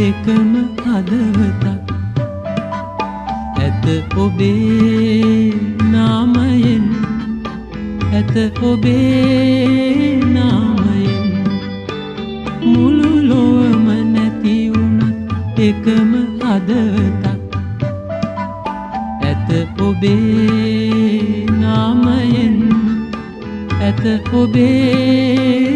දෙකම හදවතක් ඇත ඔබේ නාමයෙන් ඇත ඔබේ නාමයෙන් මුළු ලොවම නැති වුණත් එකම හදවතක් ඇත ඔබේ නාමයෙන් ඇත ඔබේ